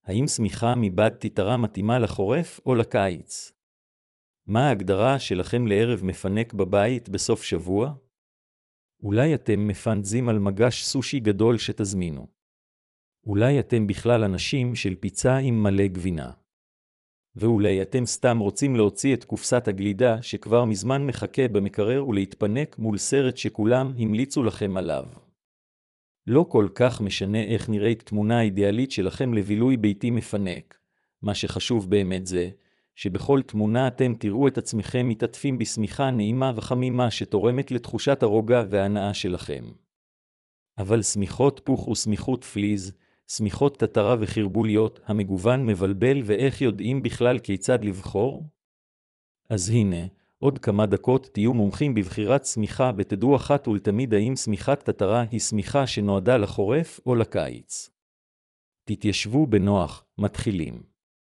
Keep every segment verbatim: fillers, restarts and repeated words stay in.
האם שמיכה מבד תתרה מתאימה לחורף או לקיץ? מה ההגדרה שלכם לערב מפנק בבית בסוף שבוע? אולי אתם מפנטזים על מגש סושי גדול שתזמינו. אולי אתם בכלל אנשים של פיצה עם מלא גבינה. ואולי אתם סתם רוצים להוציא את קופסת הגלידה שכבר מזמן מחכה במקרר ולהתפנק מול סרט שכולם המליצו לכם עליו. לא כל כך משנה איך נראית תמונה האידיאלית שלכם לבילוי ביתי מפנק. מה שחשוב באמת זה, שבכל תמונה אתם תראו את עצמכם מתעטפים בשמיכה נעימה וחמימה שתורמת לתחושת הרוגע וההנאה שלכם. אבל שמיכות פוך ושמיכות פליז, שמיכות תתרה וחרבוליות, המגוון מבלבל ואיך יודעים בכלל כיצד לבחור? אז הנה, עוד כמה דקות תהיו מומחים בבחירת שמיכה ותדעו אחת ולתמיד האם שמיכת תתרה היא שמיכה שנועדה לחורף או לקיץ. תתיישבו בנוח, מתחילים.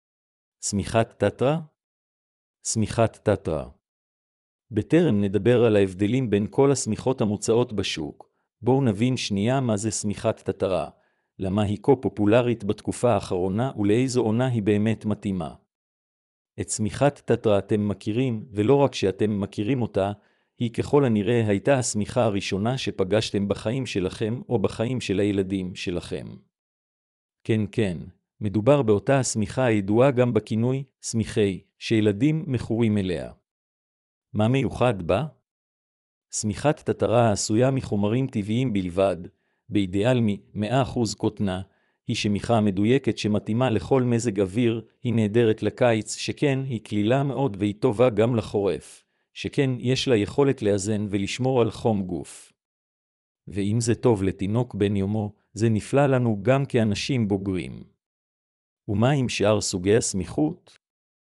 שמיכת תתרה? שמיכת תתרה. בטרם נדבר על ההבדלים בין כל השמיכות המוצעות בשוק, בואו נבין שנייה מה זה שמיכת תתרה, למה היא כה פופולרית בתקופה האחרונה ולאיזו עונה היא באמת מתאימה. את שמיכת תתרה אתם מכירים, ולא רק שאתם מכירים אותה, היא ככל הנראה הייתה השמיכה הראשונה שפגשתם בחיים שלכם או בחיים של הילדים שלכם. כן כן, מדובר באותה השמיכה הידועה גם בכינוי שמיכי, שילדים מכורים אליה. מה מיוחד בה? שמיכת תתרה העשויה מחומרים טבעיים בלבד, באידיאל מ-מאה אחוז קוטנה, היא שמיכה מדויקת שמתאימה לכל מזג אוויר, היא נהדרת לקיץ, שכן היא כלילה מאוד והיא טובה גם לחורף, שכן יש לה יכולת לאזן ולשמור על חום גוף. ואם זה טוב לתינוק בן יומו, זה נפלא לנו גם כאנשים בוגרים. ומה עם שאר סוגי השמיכות?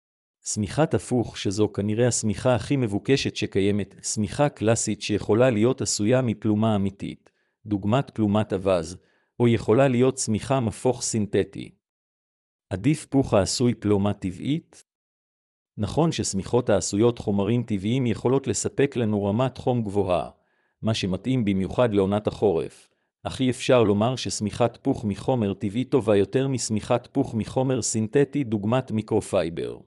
שמיכת הפוך, שזו כנראה השמיכה הכי מבוקשת שקיימת, שמיכה קלאסית שיכולה להיות עשויה מפלומה אמיתית, דוגמת פלומת אבז, או יכולה להיות שמיכה מפוך סינתטי. עדיף פוך העשוי פלומה טבעית? נכון ששמיכות העשויות חומרים טבעיים יכולות לספק לנו רמת חום גבוהה, מה שמתאים במיוחד לעונת החורף, אך אי אפשר לומר ששמיכת פוך מחומר טבעי טובה יותר משמיכת פוך מחומר סינתטי דוגמת מיקרופייבר.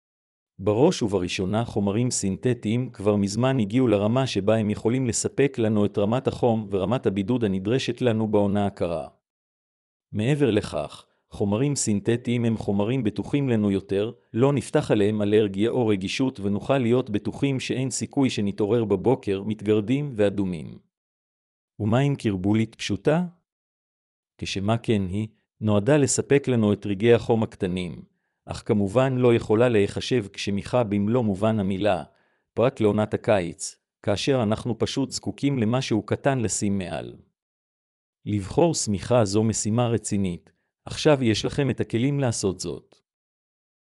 בראש ובראשונה חומרים סינתטיים כבר מזמן הגיעו לרמה שבה הם יכולים לספק לנו את רמת החום ורמת הבידוד הנדרשת לנו בעונה הקרה. מעבר לכך, חומרים סינתטיים הם חומרים בטוחים לנו יותר, לא נפתח עליהם אלרגיה או רגישות ונוכל להיות בטוחים שאין סיכוי שנתעורר בבוקר מתגרדים ואדומים. ומה עם קרבולית פשוטה? כשמה כן היא, נועדה לספק לנו את רגעי החום הקטנים, אך כמובן לא יכולה להיחשב כשמיכה במלוא מובן המילה, פרט לעונת הקיץ, כאשר אנחנו פשוט זקוקים למשהו קטן לשים מעל. לבחור שמיכה זו משימה רצינית, עכשיו יש לכם את הכלים לעשות זאת.